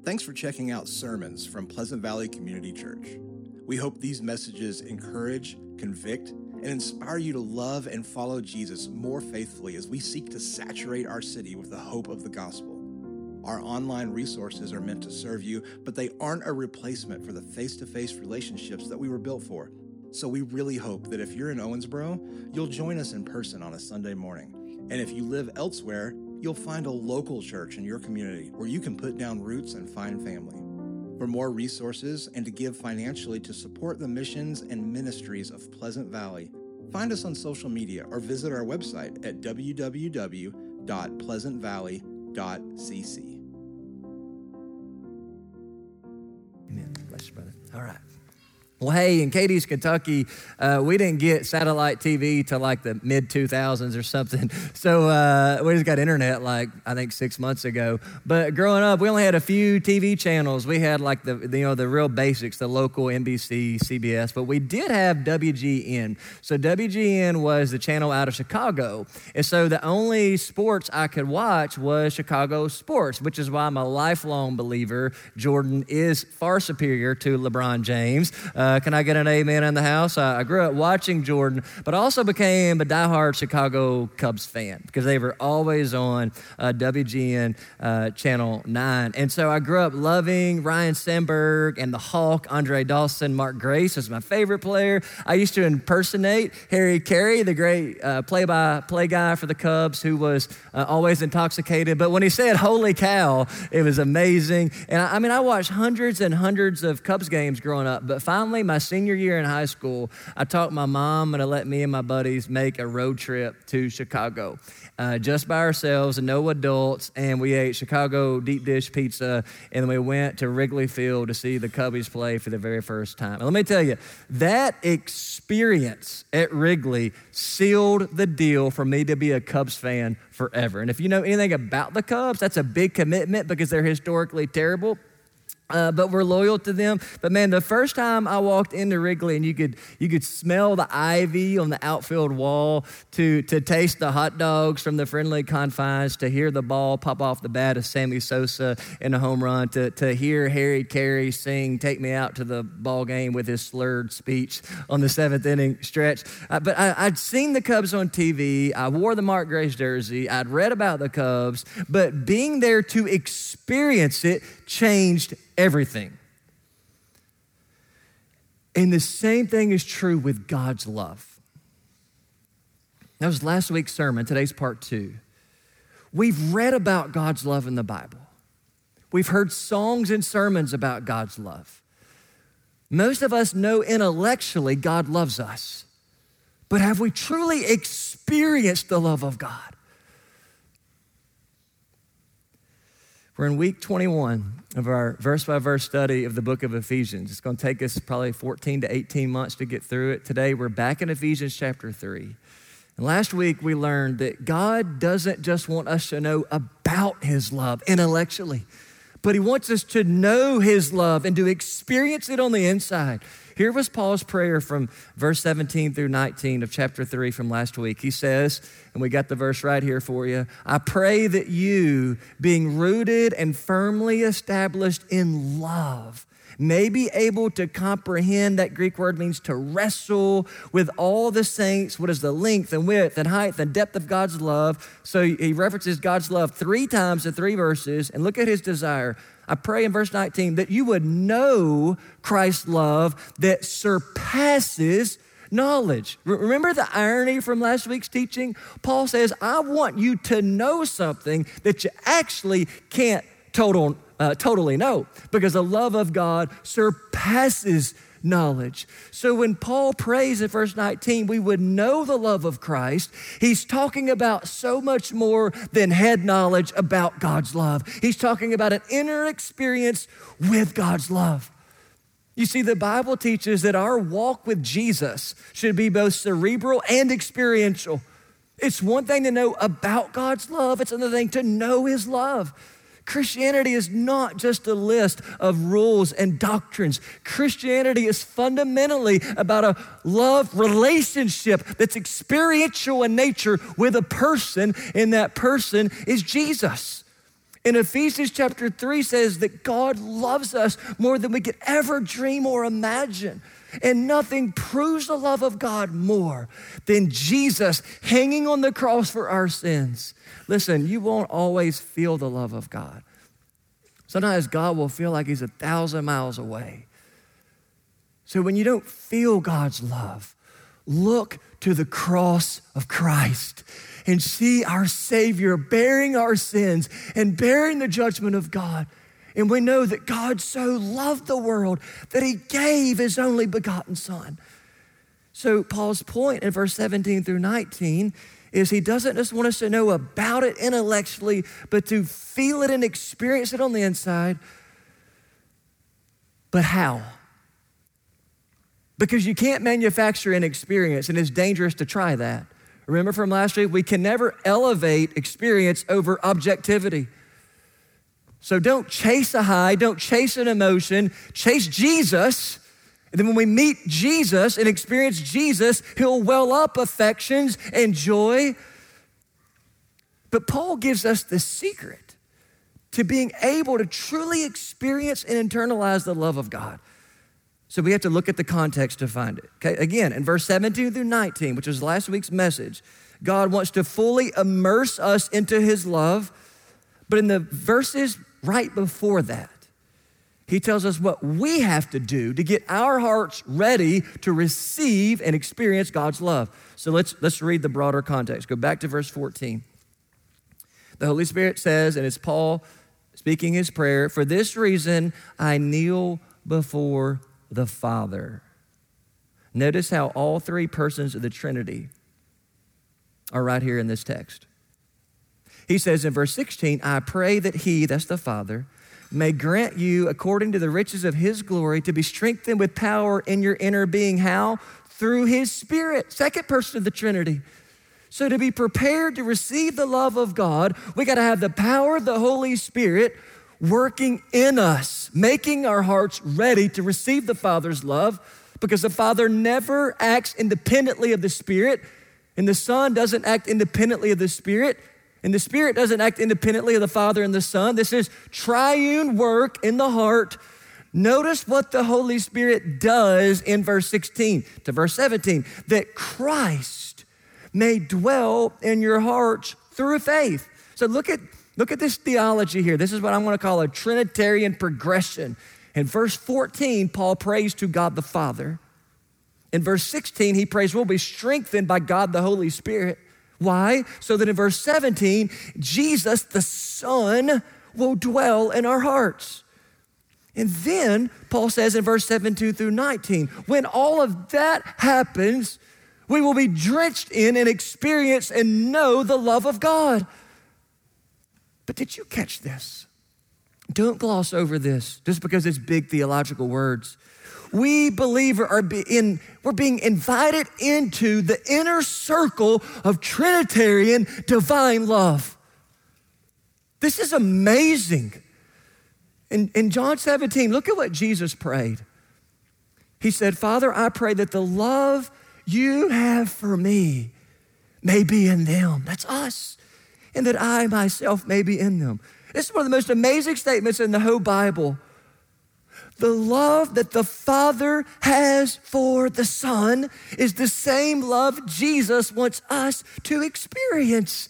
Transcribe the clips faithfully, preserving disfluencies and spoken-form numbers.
Thanks for checking out sermons from Pleasant Valley Community Church. We hope these messages encourage, convict, and inspire you to love and follow Jesus more faithfully as we seek to saturate our city with the hope of the gospel. Our online resources are meant to serve you, but they aren't a replacement for the face-to-face relationships that we were built for. So we really hope that if you're in Owensboro, you'll join us in person on a Sunday morning. And if you live elsewhere, you'll find a local church in your community where you can put down roots and find family. For more resources and to give financially to support the missions and ministries of Pleasant Valley, find us on social media or visit our website at w w w dot pleasant valley dot c c. Amen. Bless you, brother. All right. Well, hey, in Cadiz, Kentucky, uh, we didn't get satellite T V till like the mid two thousands or something. So uh, we just got internet like, I think six months ago. But growing up, we only had a few T V channels. We had like the, you know, the real basics, the local N B C, C B S, but we did have W G N. So W G N was the channel out of Chicago. And so the only sports I could watch was Chicago sports, which is why I'm a lifelong believer Jordan is far superior to LeBron James. Uh, Uh, can I get an amen in the house? I, I grew up watching Jordan, but also became a diehard Chicago Cubs fan because they were always on uh, W G N uh, Channel nine. And so I grew up loving Ryan Sandberg and the Hawk, Andre Dawson. Mark Grace was my favorite player. I used to impersonate Harry Carey, the great uh, play-by-play guy for the Cubs who was uh, always intoxicated. But when he said, "Holy cow," it was amazing. And I, I mean, I watched hundreds and hundreds of Cubs games growing up, but finally, my senior year in high school, I talked my mom to let me and my buddies make a road trip to Chicago, uh, just by ourselves and no adults, and we ate Chicago deep dish pizza, and then we went to Wrigley Field to see the Cubbies play for the very first time. And let me tell you, that experience at Wrigley sealed the deal for me to be a Cubs fan forever. And if you know anything about the Cubs, that's a big commitment because they're historically terrible. Uh, but we're loyal to them. But man, the first time I walked into Wrigley and you could you could smell the ivy on the outfield wall, to to taste the hot dogs from the friendly confines, to hear the ball pop off the bat of Sammy Sosa in a home run, to to hear Harry Carey sing "Take Me Out to the Ball Game" with his slurred speech on the seventh inning stretch. Uh, but I, I'd seen the Cubs on T V. I wore the Mark Grace jersey. I'd read about the Cubs. But being there to experience it changed everything. And the same thing is true with God's love. That was last week's sermon. Today's part two. We've read about God's love in the Bible. We've heard songs and sermons about God's love. Most of us know intellectually God loves us. But have we truly experienced the love of God? We're in week twenty-one of our verse-by-verse study of the book of Ephesians. It's going to take us probably fourteen to eighteen months to get through it. Today, we're back in Ephesians chapter three. And last week, we learned that God doesn't just want us to know about his love intellectually, but he wants us to know his love and to experience it on the inside. Here was Paul's prayer from verse seventeen through nineteen of chapter three from last week. He says, and we got the verse right here for you, "I pray that you, being rooted and firmly established in love, may be able to comprehend," that Greek word means to wrestle with all the saints, what is the length and width and height and depth of God's love. So he references God's love three times in three verses, and look at his desire. I pray in verse nineteen that you would know Christ's love that surpasses knowledge. Remember the irony from last week's teaching? Paul says, I want you to know something that you actually can't total, uh, totally know, because the love of God surpasses knowledge. So when Paul prays in verse nineteen, we would know the love of Christ. He's talking about so much more than head knowledge about God's love. He's talking about an inner experience with God's love. You see, the Bible teaches that our walk with Jesus should be both cerebral and experiential. It's one thing to know about God's love. It's another thing to know his love. Christianity is not just a list of rules and doctrines. Christianity is fundamentally about a love relationship that's experiential in nature with a person, and that person is Jesus. And Ephesians chapter three says that God loves us more than we could ever dream or imagine. And nothing proves the love of God more than Jesus hanging on the cross for our sins. Listen, you won't always feel the love of God. Sometimes God will feel like he's a thousand miles away. So when you don't feel God's love, look to the cross of Christ and see our Savior bearing our sins and bearing the judgment of God. And we know that God so loved the world that he gave his only begotten Son. So Paul's point in verse seventeen through nineteen is he doesn't just want us to know about it intellectually, but to feel it and experience it on the inside. But how? Because you can't manufacture an experience, and it's dangerous to try that. Remember from last week, we can never elevate experience over objectivity. So don't chase a high, don't chase an emotion, chase Jesus. And then when we meet Jesus and experience Jesus, he'll well up affections and joy. But Paul gives us the secret to being able to truly experience and internalize the love of God. So we have to look at the context to find it. Okay, again, in verse seventeen through nineteen, which was last week's message, God wants to fully immerse us into his love. But in the verses right before that, he tells us what we have to do to get our hearts ready to receive and experience God's love. So let's, let's read the broader context. Go back to verse fourteen. The Holy Spirit says, and it's Paul speaking his prayer, "For this reason I kneel before the Father." Notice how all three persons of the Trinity are right here in this text. He says in verse sixteen, "I pray that he," that's the Father, "may grant you, according to the riches of his glory, to be strengthened with power in your inner being." How? Through his Spirit, second person of the Trinity. So to be prepared to receive the love of God, we got to have the power of the Holy Spirit working in us, making our hearts ready to receive the Father's love, because the Father never acts independently of the Spirit, and the Son doesn't act independently of the Spirit, and the Spirit doesn't act independently of the Father and the Son. This is triune work in the heart. Notice what the Holy Spirit does in verse sixteen to verse seventeen, that Christ may dwell in your hearts through faith. So look at, look at this theology here. This is what I'm gonna call a Trinitarian progression. In verse fourteen, Paul prays to God the Father. In verse sixteen, he prays we'll be strengthened by God the Holy Spirit. Why? So that in verse seventeen, Jesus the Son will dwell in our hearts. And then Paul says in verse seventeen through nineteen, when all of that happens, we will be drenched in and experience and know the love of God. But did you catch this? Don't gloss over this just because it's big theological words. We believers are being, we're being invited into the inner circle of Trinitarian divine love. This is amazing. In, in John seventeen, look at what Jesus prayed. He said, "Father, I pray that the love you have for me may be in them." That's us. "And that I myself may be in them." This is one of the most amazing statements in the whole Bible. The love that the Father has for the Son is the same love Jesus wants us to experience.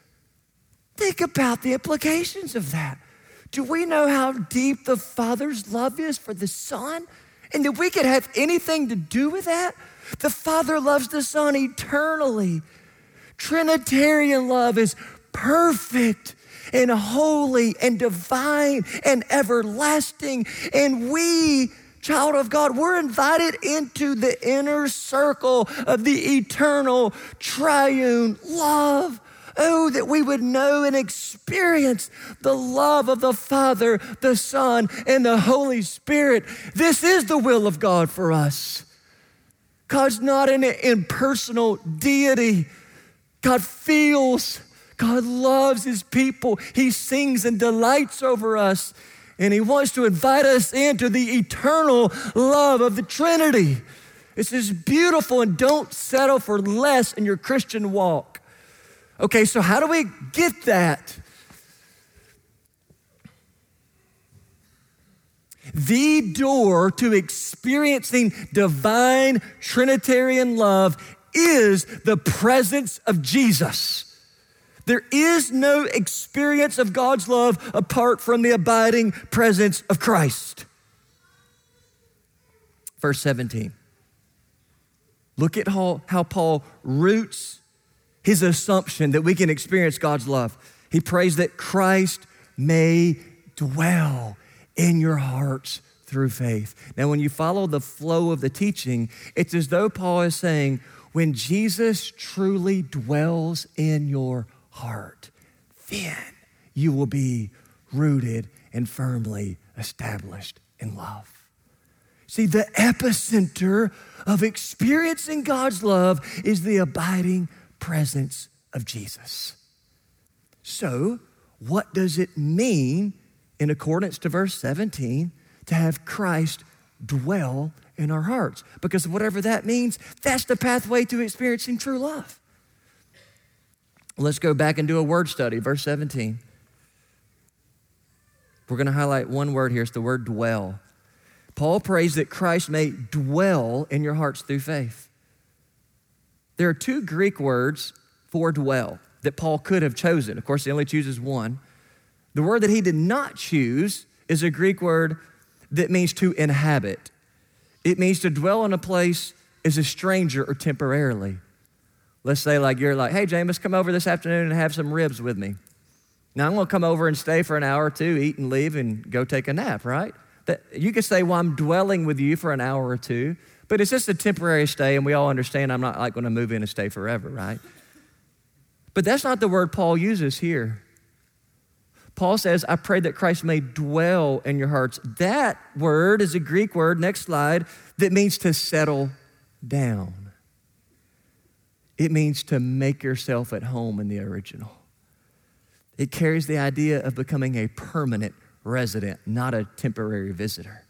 Think about the implications of that. Do we know how deep the Father's love is for the Son? And that we could have anything to do with that? The Father loves the Son eternally. Trinitarian love is perfect and holy and divine and everlasting. And we, child of God, we're invited into the inner circle of the eternal triune love. Oh, that we would know and experience the love of the Father, the Son, and the Holy Spirit. This is the will of God for us. God's not an impersonal deity. God feels. God loves his people. He sings and delights over us. And he wants to invite us into the eternal love of the Trinity. This is beautiful, and don't settle for less in your Christian walk. Okay, so how do we get that? The door to experiencing divine Trinitarian love is the presence of Jesus. There is no experience of God's love apart from the abiding presence of Christ. Verse seventeen. Look at how, how Paul roots his assumption that we can experience God's love. He prays that Christ may dwell in your hearts through faith. Now, when you follow the flow of the teaching, it's as though Paul is saying, when Jesus truly dwells in your heart, then you will be rooted and firmly established in love. See, the epicenter of experiencing God's love is the abiding presence of Jesus. So, what does it mean, in accordance to verse seventeen, to have Christ dwell in our hearts? Because whatever that means, that's the pathway to experiencing true love. Let's go back and do a word study, verse seventeen. We're going to highlight one word here. It's the word dwell. Paul prays that Christ may dwell in your hearts through faith. There are two Greek words for dwell that Paul could have chosen. Of course, he only chooses one. The word that he did not choose is a Greek word that means to inhabit. It means to dwell in a place as a stranger or temporarily. Let's say like you're like, hey, James, come over this afternoon and have some ribs with me. Now, I'm going to come over and stay for an hour or two, eat and leave, and go take a nap, right? That you could say, well, I'm dwelling with you for an hour or two, but it's just a temporary stay, and we all understand I'm not like going to move in and stay forever, right? But that's not the word Paul uses here. Paul says, I pray that Christ may dwell in your hearts. That word is a Greek word, next slide, that means to settle down. It means to make yourself at home in the original. It carries the idea of becoming a permanent resident, not a temporary visitor.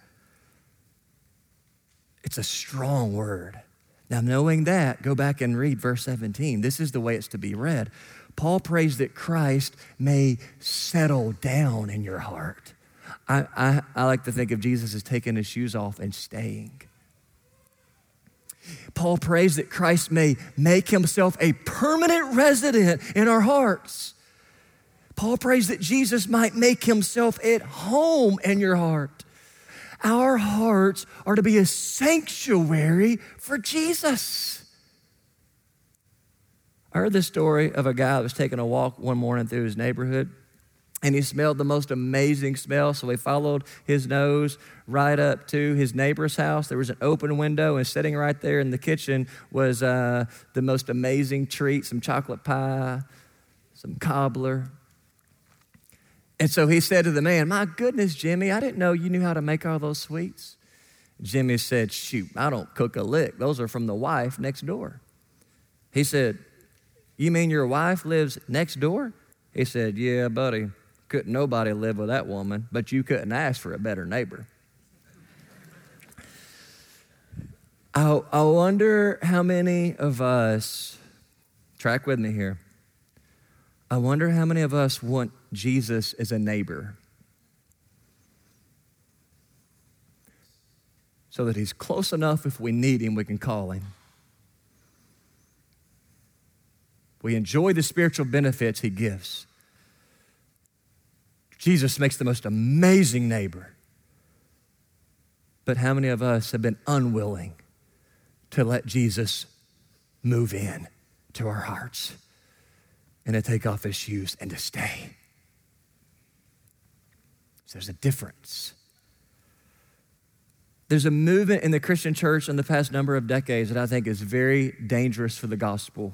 It's a strong word. Now, knowing that, go back and read verse seventeen. This is the way it's to be read. Paul prays that Christ may settle down in your heart. I, I, I like to think of Jesus as taking his shoes off and staying. Paul prays that Christ may make himself a permanent resident in our hearts. Paul prays that Jesus might make himself at home in your heart. Our hearts are to be a sanctuary for Jesus. I heard the story of a guy that was taking a walk one morning through his neighborhood, and he smelled the most amazing smell, so he followed his nose right up to his neighbor's house. There was an open window, and sitting right there in the kitchen was uh, the most amazing treat, some chocolate pie, some cobbler. And so he said to the man, my goodness, Jimmy, I didn't know you knew how to make all those sweets. Jimmy said, shoot, I don't cook a lick. Those are from the wife next door. He said, you mean your wife lives next door? He said, yeah, buddy, couldn't nobody live with that woman, but you couldn't ask for a better neighbor. I, I wonder how many of us, track with me here, I wonder how many of us want Jesus as a neighbor so that he's close enough if we need him, we can call him. We enjoy the spiritual benefits he gives. Jesus makes the most amazing neighbor. But how many of us have been unwilling to let Jesus move in to our hearts and to take off his shoes and to stay? So there's a difference. There's a movement in the Christian church in the past number of decades that I think is very dangerous for the gospel.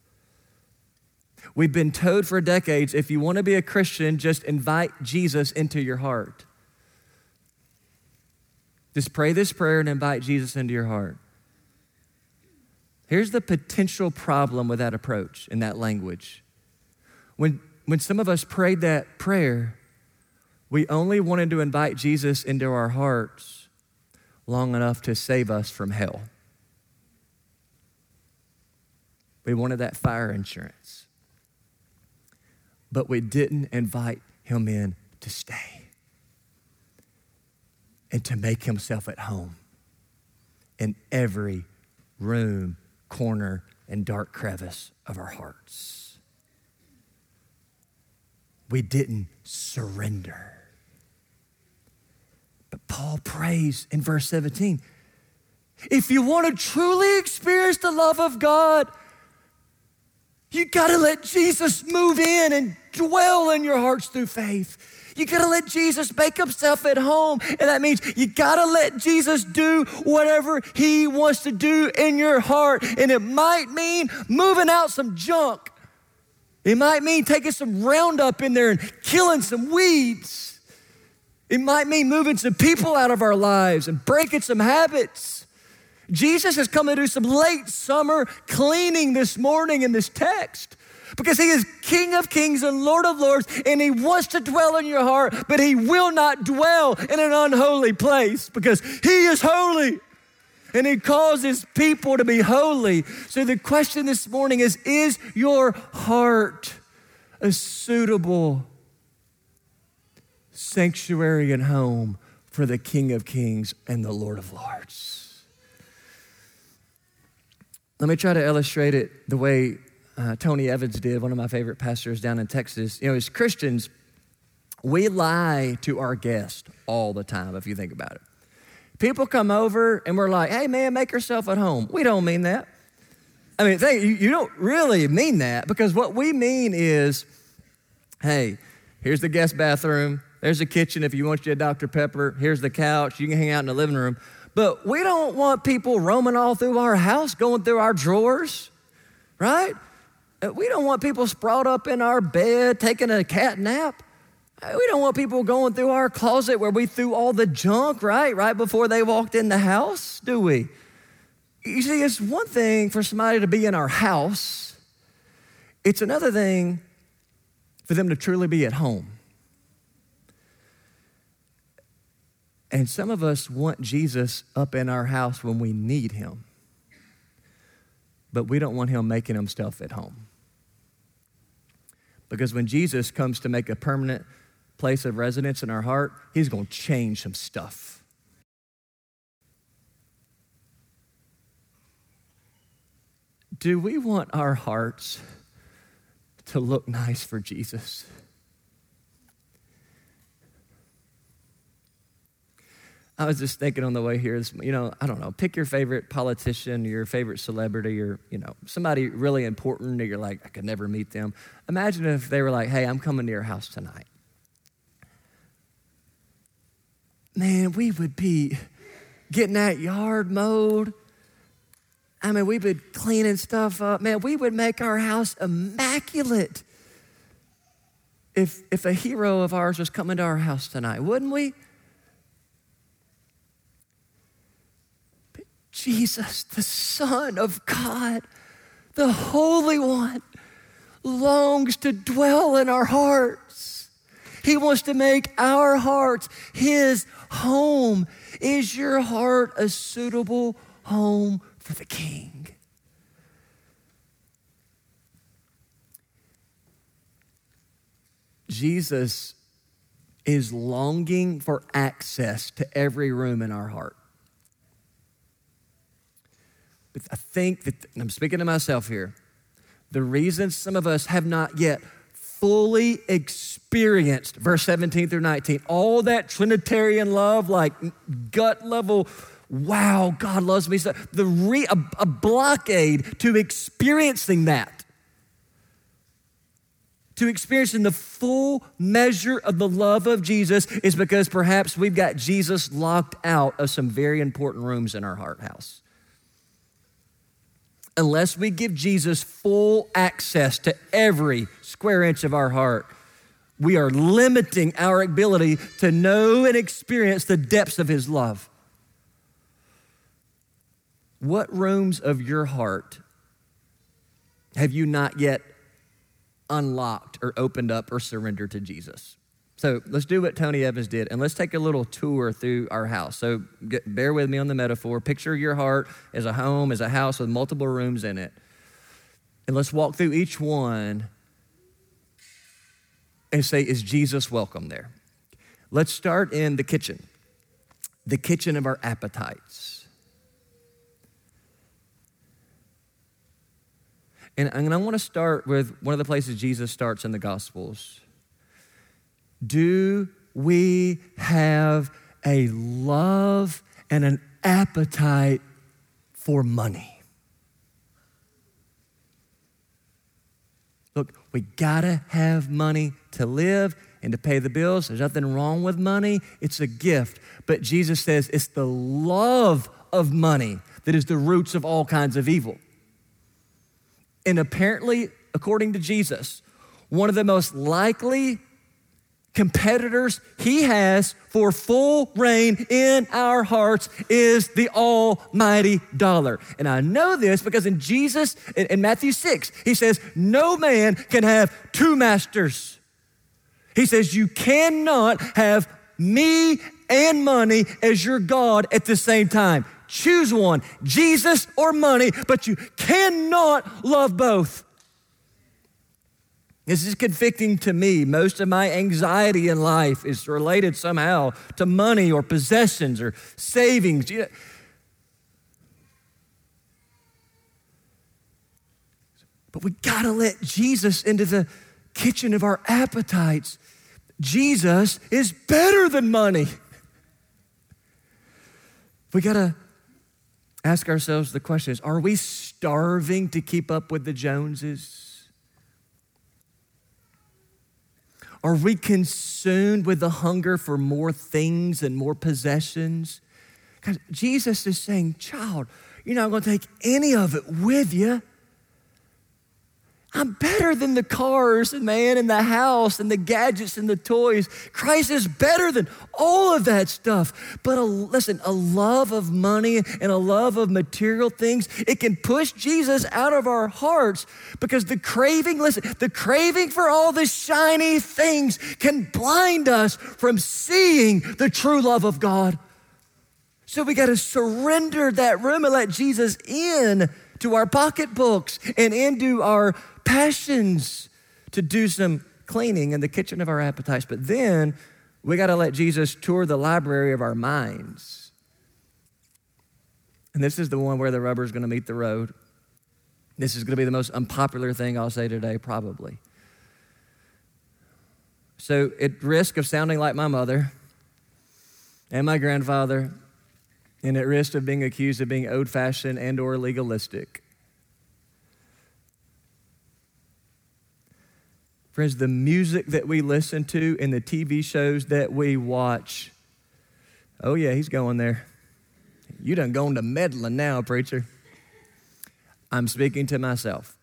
We've been told for decades, if you want to be a Christian, just invite Jesus into your heart. Just pray this prayer and invite Jesus into your heart. Here's the potential problem with that approach and that language. When, when some of us prayed that prayer, we only wanted to invite Jesus into our hearts long enough to save us from hell. We wanted that fire insurance. But we didn't invite him in to stay. and to make himself at home in every room, corner, and dark crevice of our hearts. We didn't surrender. But Paul prays in verse seventeen, if you want to truly experience the love of God, you gotta let Jesus move in and dwell in your hearts through faith. You gotta let Jesus make himself at home. And that means you gotta let Jesus do whatever he wants to do in your heart. And it might mean moving out some junk. It might mean taking some Roundup in there and killing some weeds. It might mean moving some people out of our lives and breaking some habits. Jesus has come to do some late summer cleaning this morning in this text because he is King of Kings and Lord of Lords, and he wants to dwell in your heart, but he will not dwell in an unholy place because he is holy and he calls his people to be holy. So the question this morning is, is your heart a suitable sanctuary and home for the King of Kings and the Lord of Lords? Let me try to illustrate it the way uh, Tony Evans did, one of my favorite pastors down in Texas. You know, as Christians, we lie to our guests all the time, if you think about it. People come over and we're like, hey man, make yourself at home. We don't mean that. I mean, think, you, you don't really mean that, because what we mean is, hey, here's the guest bathroom. There's the kitchen if you want your Doctor Pepper. Here's the couch. You can hang out in the living room. But we don't want people roaming all through our house, going through our drawers, right? We don't want people sprawled up in our bed, taking a cat nap. We don't want people going through our closet where we threw all the junk, right? Right before they walked in the house, do we? You see, it's one thing for somebody to be in our house. It's another thing for them to truly be at home. And some of us want Jesus up in our house when we need him, but we don't want him making himself at home. Because when Jesus comes to make a permanent place of residence in our heart, he's going to change some stuff. Do we want our hearts to look nice for Jesus? I was just thinking on the way here, you know, I don't know, pick your favorite politician, your favorite celebrity, or, you know, somebody really important that you're like, I could never meet them. Imagine if they were like, hey, I'm coming to your house tonight. Man, we would be getting that yard mowed. I mean, we'd be cleaning stuff up. Man, we would make our house immaculate if, if a hero of ours was coming to our house tonight, wouldn't we? Jesus, the Son of God, the Holy One, longs to dwell in our hearts. He wants to make our hearts his home. Is your heart a suitable home for the King? Jesus is longing for access to every room in our heart. But I think that, and I'm speaking to myself here, the reason some of us have not yet fully experienced, verse seventeen through nineteen, all that Trinitarian love, like gut level, wow, God loves me, so the re, a, a blockade to experiencing that, to experiencing the full measure of the love of Jesus, is because perhaps we've got Jesus locked out of some very important rooms in our heart house. Unless we give Jesus full access to every square inch of our heart, we are limiting our ability to know and experience the depths of his love. What rooms of your heart have you not yet unlocked or opened up or surrendered to Jesus? So let's do what Tony Evans did, and let's take a little tour through our house. So get, bear with me on the metaphor. Picture your heart as a home, as a house with multiple rooms in it. And let's walk through each one and say, is Jesus welcome there? Let's start in the kitchen. the kitchen of our appetites. And, and I want to start with one of the places Jesus starts in the Gospels. Do we have a love and an appetite for money? Look, we gotta have money to live and to pay the bills. There's nothing wrong with money. It's a gift. But Jesus says it's the love of money that is the roots of all kinds of evil. And apparently, according to Jesus, one of the most likely competitors he has for full reign in our hearts is the almighty dollar. And I know this because in Jesus, in, in Matthew six, he says, no man can have two masters. He says, you cannot have me and money as your God at the same time. Choose one, Jesus or money, but you cannot love both. This is convicting to me. Most of my anxiety in life is related somehow to money or possessions or savings. But we gotta let Jesus into the kitchen of our appetites. Jesus is better than money. We gotta ask ourselves the question is, are we starving to keep up with the Joneses? Are we consumed with the hunger for more things and more possessions? Because Jesus is saying, child, you're not going to take any of it with you. I'm better than the cars and man and the house and the gadgets and the toys. Christ is better than all of that stuff. But a, listen, a love of money and a love of material things, it can push Jesus out of our hearts because the craving, listen, the craving for all the shiny things can blind us from seeing the true love of God. So we got to surrender that room and let Jesus in to our pocketbooks and into our passions to do some cleaning in the kitchen of our appetites. But then we got to let Jesus tour the library of our minds. And this is the one where the rubber is going to meet the road. This is going to be the most unpopular thing I'll say today, probably. So at risk of sounding like my mother and my grandfather, and at risk of being accused of being old-fashioned and or legalistic, friends, the music that we listen to and the T V shows that we watch, oh yeah, he's going there. You done gone to meddling now, preacher. I'm speaking to myself.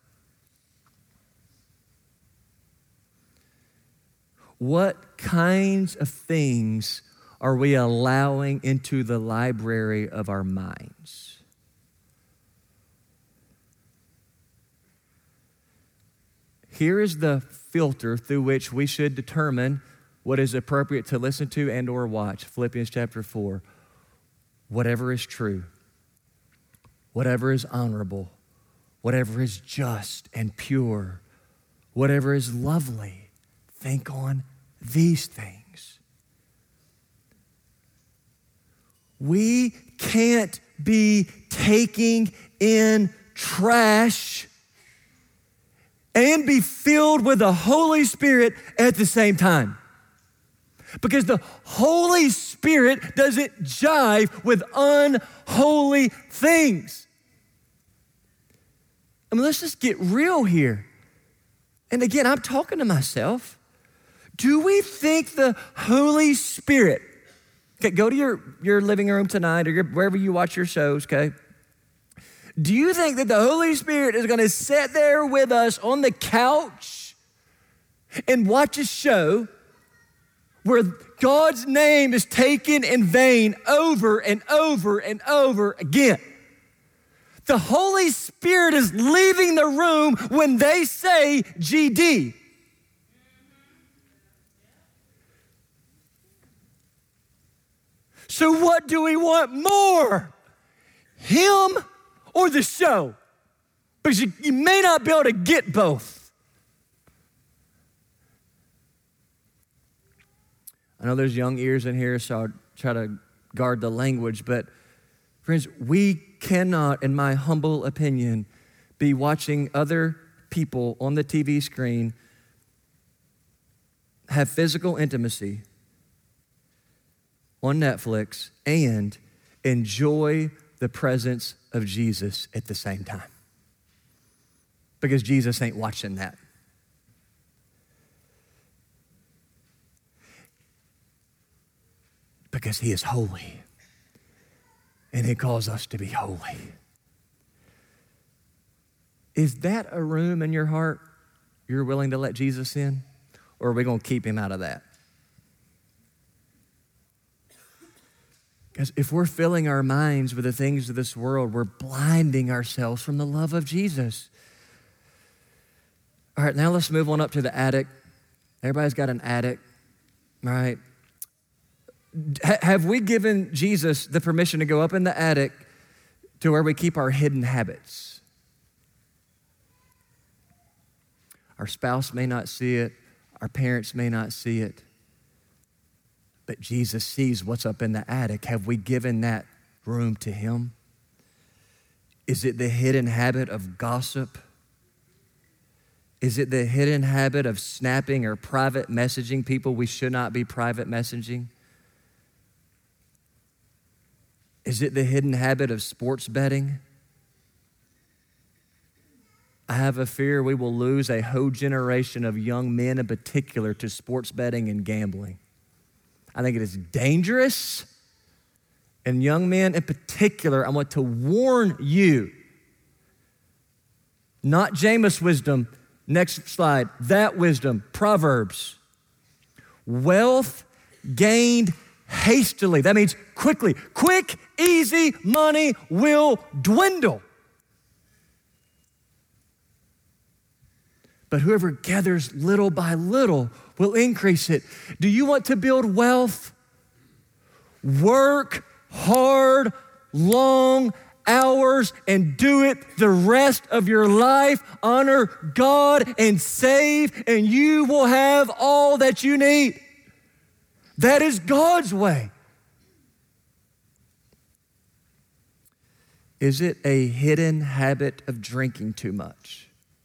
What kinds of things are we allowing into the library of our minds? Here is the filter through which we should determine what is appropriate to listen to and or watch. Philippians chapter four. Whatever is true, whatever is honorable, whatever is just and pure, whatever is lovely, think on these things. We can't be taking in trash and be filled with the Holy Spirit at the same time. Because the Holy Spirit doesn't jive with unholy things. I mean, let's just get real here. And again, I'm talking to myself. Do we think the Holy Spirit, okay, go to your, your living room tonight or your, wherever you watch your shows, okay? Do you think that the Holy Spirit is going to sit there with us on the couch and watch a show where God's name is taken in vain over and over and over again? The Holy Spirit is leaving the room when they say G D. So what do we want more? Him or the show? Because you, you may not be able to get both. I know there's young ears in here, so I'll try to guard the language, but friends, we cannot, in my humble opinion, be watching other people on the T V screen have physical intimacy on Netflix and enjoy the presence of Jesus at the same time. Because Jesus ain't watching that. Because he is holy. And he calls us to be holy. Is that a room in your heart you're willing to let Jesus in? Or are we going to keep him out of that? Because if we're filling our minds with the things of this world, we're blinding ourselves from the love of Jesus. All right, now let's move on up to the attic. Everybody's got an attic, all right? H- have we given Jesus the permission to go up in the attic to where we keep our hidden habits? Our spouse may not see it. Our parents may not see it. But Jesus sees what's up in the attic. Have we given that room to him? Is it the hidden habit of gossip? Is it the hidden habit of snapping or private messaging people we should not be private messaging? Is it the hidden habit of sports betting? I have a fear we will lose a whole generation of young men in particular to sports betting and gambling. I think it is dangerous. And young men in particular, I want to warn you, not Jameis wisdom, next slide, that wisdom, Proverbs. Wealth gained hastily. That means quickly. Quick, easy money will dwindle. But whoever gathers little by little will increase it. Do you want to build wealth? Work hard, long hours, and do it the rest of your life. Honor God and save, and you will have all that you need. That is God's way. Is it a hidden habit of drinking too much?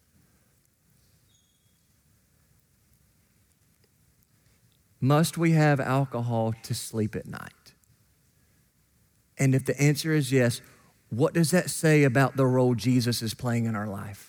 Must we have alcohol to sleep at night? And if the answer is yes, what does that say about the role Jesus is playing in our life?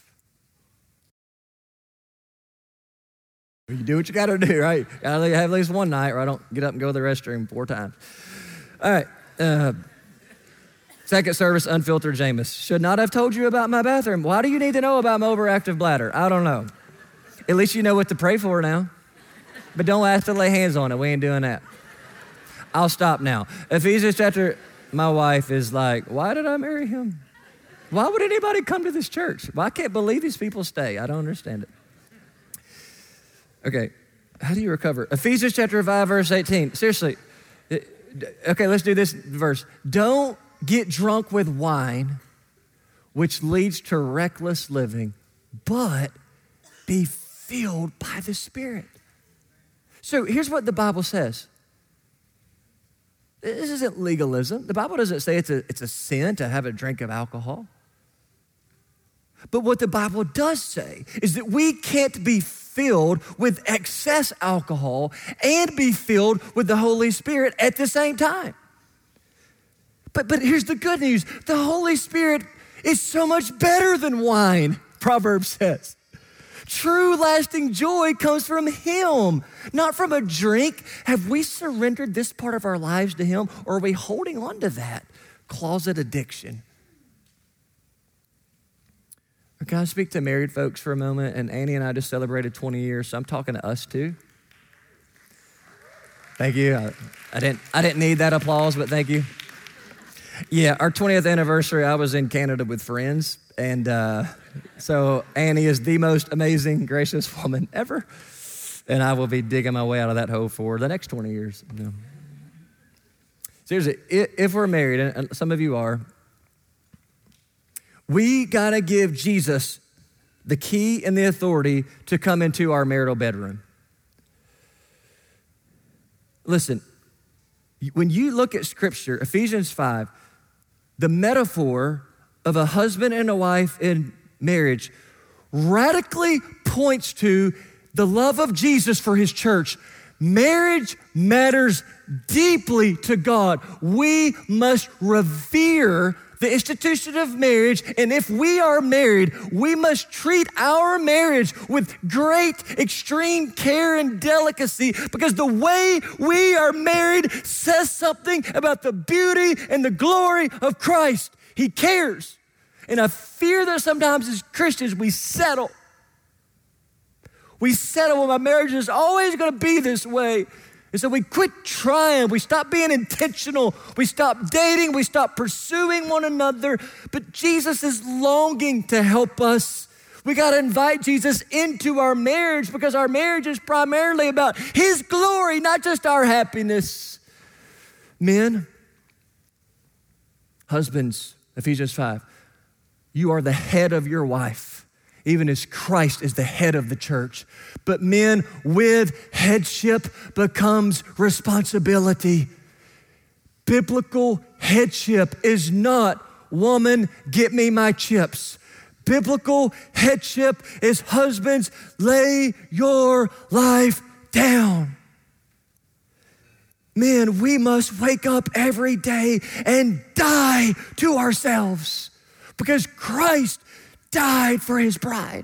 You do what you got to do, right? Got to have at least one night, or I don't get up and go to the restroom four times. All right. Uh, second service, unfiltered Jameis. Should not have told you about my bathroom. Why do you need to know about my overactive bladder? I don't know. At least you know what to pray for now. But don't ask to lay hands on it. We ain't doing that. I'll stop now. Ephesians chapter, my wife is like, why did I marry him? Why would anybody come to this church? Well, I can't believe these people stay. I don't understand it. Okay, how do you recover? Ephesians chapter five, verse eighteen. Seriously. Okay, let's do this verse. Don't get drunk with wine, which leads to reckless living, but be filled by the Spirit. So here's what the Bible says. This isn't legalism. The Bible doesn't say it's a, it's a sin to have a drink of alcohol. But what the Bible does say is that we can't be filled with excess alcohol and be filled with the Holy Spirit at the same time. But, but here's the good news. The Holy Spirit is so much better than wine, Proverbs says. True lasting joy comes from him, not from a drink. Have we surrendered this part of our lives to him, or are we holding on to that closet addiction? Can I speak to married folks for a moment? And Annie and I just celebrated twenty years, so I'm talking to us too. Thank you. I, I didn't I didn't need that applause, but thank you. Yeah, our twentieth anniversary, I was in Canada with friends, and uh, so Annie is the most amazing, gracious woman ever, and I will be digging my way out of that hole for the next twenty years. No. Seriously, if we're married, and some of you are, we gotta give Jesus the key and the authority to come into our marital bedroom. Listen, When you look at Scripture, Ephesians five, the metaphor of a husband and a wife in marriage radically points to the love of Jesus for his church. Marriage matters deeply to God. We must revere the institution of marriage, and if we are married, we must treat our marriage with great, extreme care and delicacy, because the way we are married says something about the beauty and the glory of Christ. He cares. And I fear that sometimes as Christians, we settle. We settle, well, my marriage is always gonna be this way. And so we quit trying, we stop being intentional, we stop dating, we stop pursuing one another. But Jesus is longing to help us. We gotta invite Jesus into our marriage, because our marriage is primarily about his glory, not just our happiness. Men, husbands, Ephesians five, you are the head of your wife, even as Christ is the head of the church. But men, with headship becomes responsibility. Biblical headship is not, woman, get me my chips. Biblical headship is, husbands, lay your life down. Men, we must wake up every day and die to ourselves, because Christ died for his bride.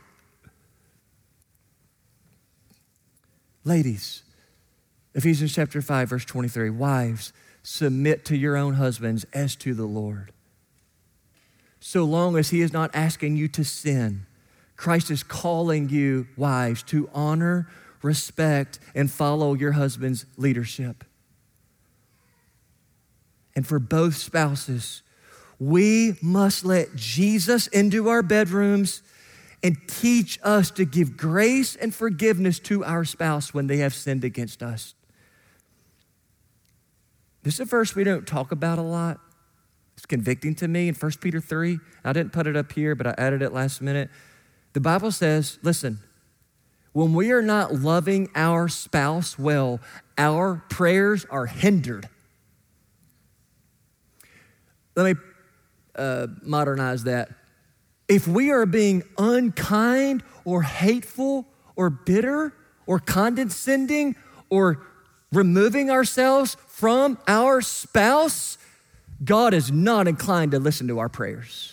Ladies, Ephesians chapter five, verse twenty-three, wives, submit to your own husbands as to the Lord. So long as he is not asking you to sin, Christ is calling you, wives, to honor, respect, and follow your husband's leadership. And for both spouses, we must let Jesus into our bedrooms and teach us to give grace and forgiveness to our spouse when they have sinned against us. This is a verse we don't talk about a lot. It's convicting to me in First Peter three. I didn't put it up here, but I added it last minute. The Bible says, listen, when we are not loving our spouse well, our prayers are hindered. Let me uh, modernize that. If we are being unkind or hateful or bitter or condescending or removing ourselves from our spouse, God is not inclined to listen to our prayers.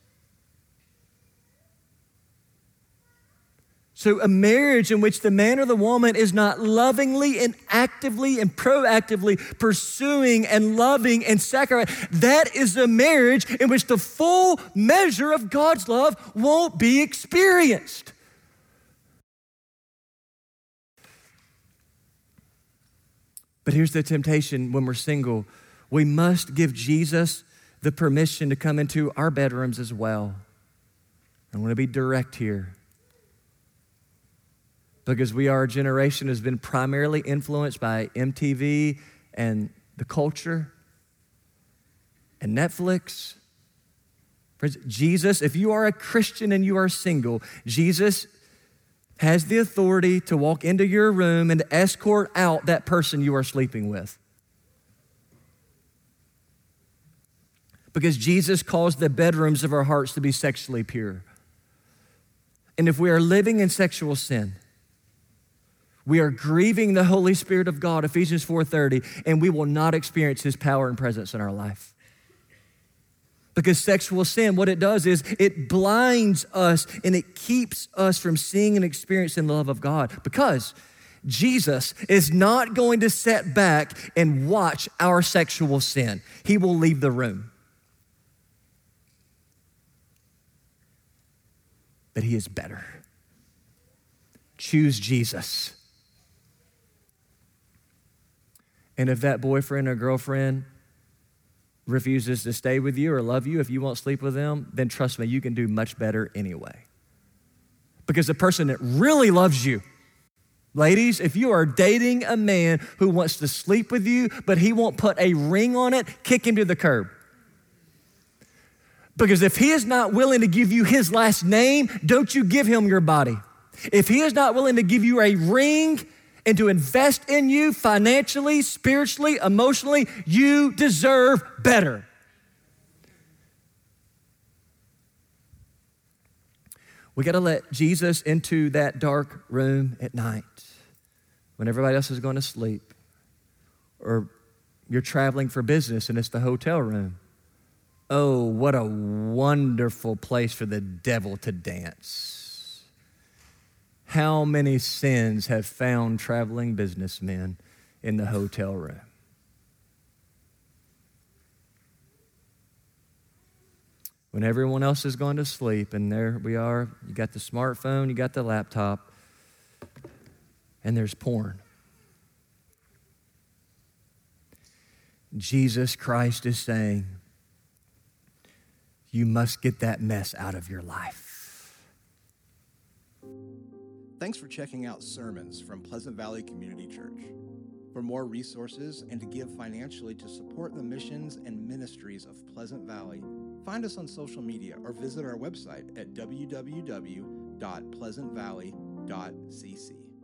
So a marriage in which the man or the woman is not lovingly and actively and proactively pursuing and loving and sacrificing, that is a marriage in which the full measure of God's love won't be experienced. But here's the temptation when we're single. We must give Jesus the permission to come into our bedrooms as well. I want to be direct here, because we are a generation that has been primarily influenced by M T V and the culture and Netflix. Friends, Jesus, if you are a Christian and you are single, Jesus has the authority to walk into your room and to escort out that person you are sleeping with. Because Jesus calls the bedrooms of our hearts to be sexually pure. And if we are living in sexual sin, we are grieving the Holy Spirit of God, Ephesians four thirty, and we will not experience his power and presence in our life. Because sexual sin, what it does is it blinds us and it keeps us from seeing and experiencing the love of God. Because Jesus is not going to sit back and watch our sexual sin. He will leave the room. But he is better. Choose Jesus. And if that boyfriend or girlfriend refuses to stay with you or love you, if you won't sleep with them, then trust me, you can do much better anyway. Because the person that really loves you, ladies, if you are dating a man who wants to sleep with you, but he won't put a ring on it, kick him to the curb. Because if he is not willing to give you his last name, don't you give him your body. If he is not willing to give you a ring and to invest in you financially, spiritually, emotionally. You deserve better. We got to let Jesus into that dark room at night when everybody else is going to sleep, or you're traveling for business and it's the hotel room. Oh, what a wonderful place for the devil to dance. How many sins have found traveling businessmen in the hotel room? When everyone else is going to sleep, and there we are, you got the smartphone, you got the laptop, and there's porn. Jesus Christ is saying, you must get that mess out of your life. Thanks for checking out sermons from Pleasant Valley Community Church. For more resources and to give financially to support the missions and ministries of Pleasant Valley, find us on social media or visit our website at w w w dot pleasant valley dot c c.